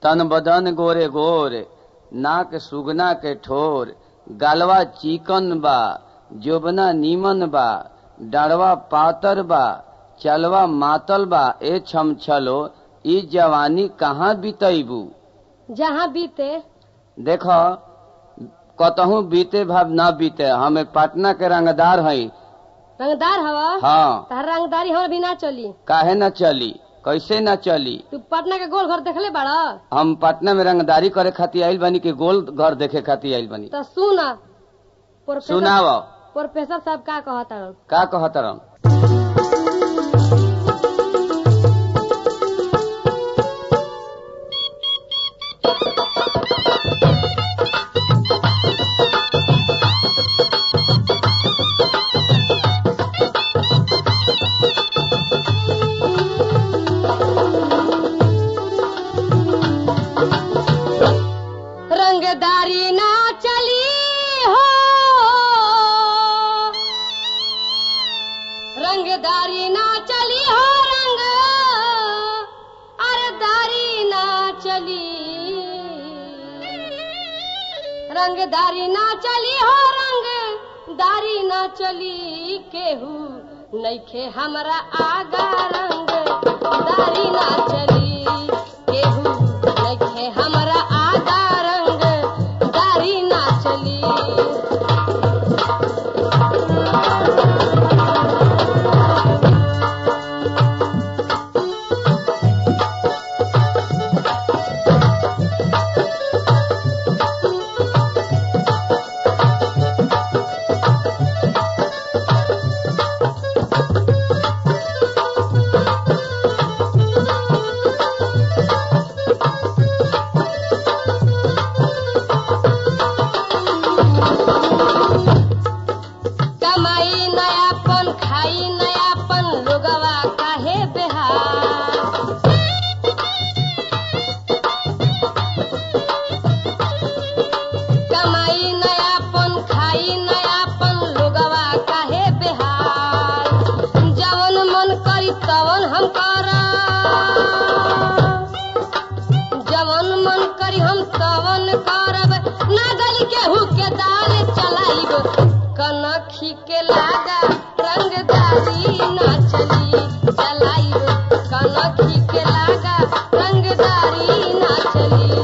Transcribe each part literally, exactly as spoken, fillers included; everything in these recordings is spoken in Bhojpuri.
तन बदन गोरे गोर, नाक सुगना के ठोर, गालवा चिकन बा, जोबना नीमन बा, डाढ़वा पातर बा, चलवा मातल बा। ए छम छलो ई जवानी कहाँ बीतैबू? जहाँ बीते। देखो कतहू बीते भाव न बीते। हम एक पटना के रंगदार हई। रंगदार हवा? हाँ। तार रंगदारी हमार भी ना चली। काहे न चली? कैसे न चली? तू पटना के गोल घर देखले बाड़ा? हम पटना में रंगदारी करे खातिर आइल बनी कि गोल घर देखे खातिर आइल बनी? तो सुना। सुनाओ। प्रोफेसर साहब का कहता? का कहता? रंगदारी ना चली हो, रंगदारी ना चली हो, रंग अरे दारी ना चली, रंगदारी ना चली हो, रंग दारी ना चली। केहू नइखे हमरा आगा रंग दारी ना चली, केहू नइखे हमरा आगा रंग दारी ना चली। कमाई नयापन खाई नयापन लोगवा काहे बेहार, कमाई नयापन खाई नयापन लोगवा काहे बेहार। जवन मन करी तवन हम करब, जवन मन करी हम तवन करब, ना गली केहू के दाल चलाइब। कनखी के लागा रंगदारी ना चली, चलाइब कनखी के लागा रंगदारी ना चली।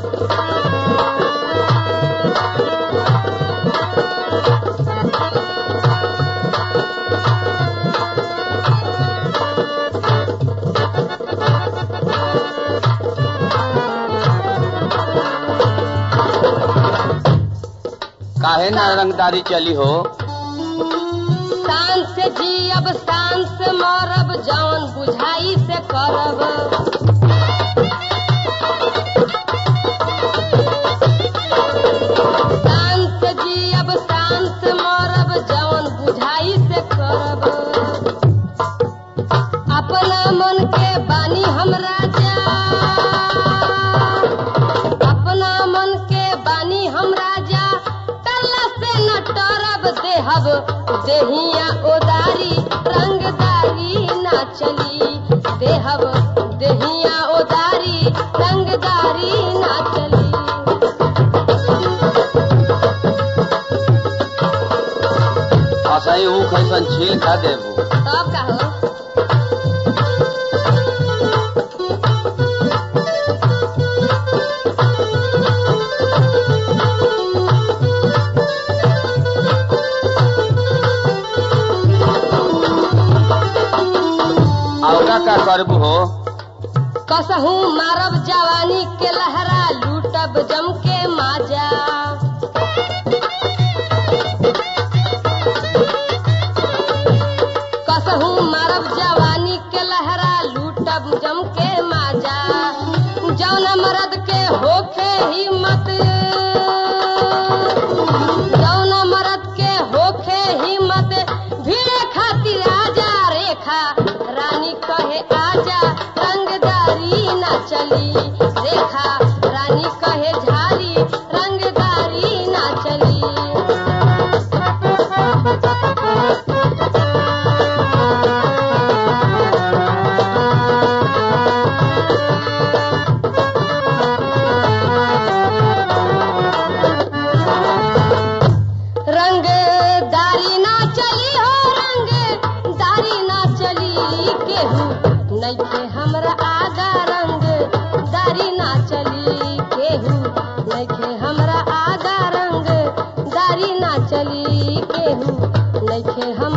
काहे ना रंगदारी चली हो? शान से जियब शान से मरब, जौन बुझाई से करब। शान से जियब शान से मरब, जौन बुझाई से करब। अपना मन के बानी हम राजा, अपना मन के बानी हम राजा, टल्ला से न टरब देहब देहिया ओदारी रंगदारी ना चली, देहब देहिया ओदारी रंगदारी ना चली। असही ऊ कैसन छील खा देबू? तब का हो? का करबू हो? कसहू मारब जवानी के लहरा, लूटब जम के माजा। कसहू मारब जवानी के लहरा, लूटब जम के माजा। जौन मर्द के होखे हिम्मत, जौन मर्द के होखे हिम्मत, भीड़ खातिर आजा रेखा रानी कहे आजा, रंगदारी ना चली। रेखा रानी कहे झाली, रंगदारी ना चली। केहू नइखे हमरा आगा रंग दारी ना चली केहू नइखे हमरा आगा रंग दारी ना चली केहू नइखे हम